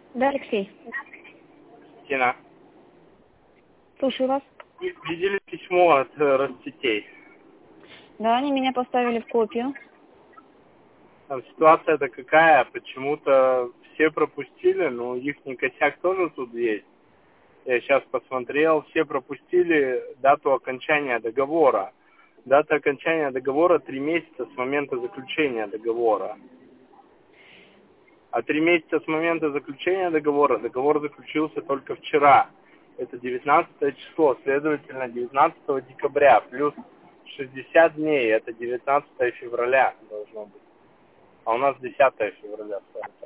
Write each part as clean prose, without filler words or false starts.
Да, Алексей. Тина, Слушаю вас. видели письмо от Ростсетей? Да, они меня поставили в копию. Там ситуация-то какая? Почему-то все пропустили, но их косяк тоже тут есть. Я сейчас посмотрел, все пропустили дату окончания договора. Дата окончания договора 3 месяца с момента заключения договора. А 3 месяца с момента заключения договора, договор заключился только вчера. Это 19 число, следовательно, 19 декабря, плюс 60 дней, это 19 февраля должно быть. А у нас 10 февраля.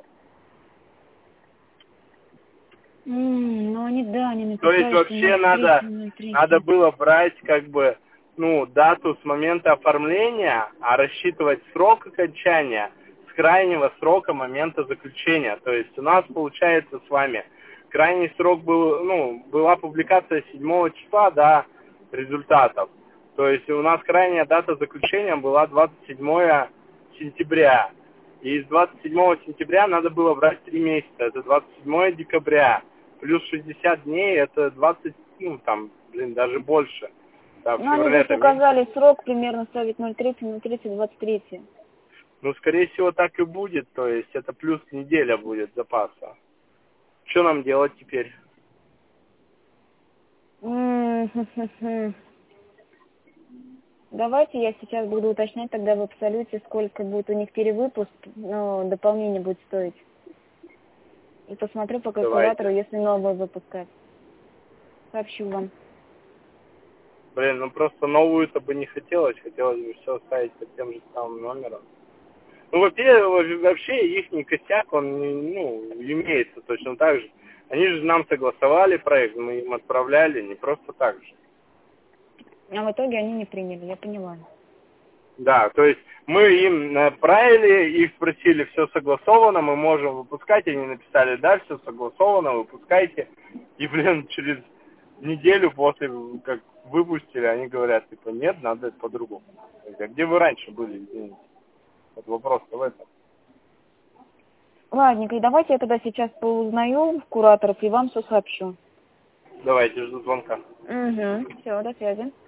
Ну, они, да, они То есть написали, что вообще 03. надо было брать как бы, дату с момента оформления, а рассчитывать срок окончания с крайнего срока момента заключения. То есть у нас получается с вами крайний срок был, была публикация 7 числа, да, результатов. То есть у нас крайняя дата заключения была 27 сентября. И с 27 сентября надо было брать 3 месяца. Это 27 декабря. Плюс 60 дней, это 20, даже больше. Да, в Ну, они феврале здесь это меньше. указали срок примерно ставить 03, 23. Скорее всего, так и будет. То есть это плюс неделя будет запаса. Что нам делать теперь? Давайте я сейчас буду уточнять тогда в абсолюте, сколько будет у них перевыпуск, но дополнение будет стоить. И посмотрю по калькулятору, Давайте. если новый выпускать. Сообщу вам. Просто новую-то бы не хотелось. Хотелось бы все оставить под тем же самым номером. Вообще их косяк, он, имеется точно так же. Они же нам согласовали проект, мы им отправляли, не просто так же. А в итоге они не приняли, я поняла. Да, то есть мы им отправили, их спросили, все согласовано, мы можем выпускать, они написали, да, все согласовано, выпускайте. И, через неделю после, как выпустили, они говорят, нет, надо по-другому. А где вы раньше были, извините? Вот вопрос-то в этом. Ладненько, и давайте я тогда сейчас поузнаю кураторов и вам все сообщу. Давайте, жду звонка. Угу, все, до связи.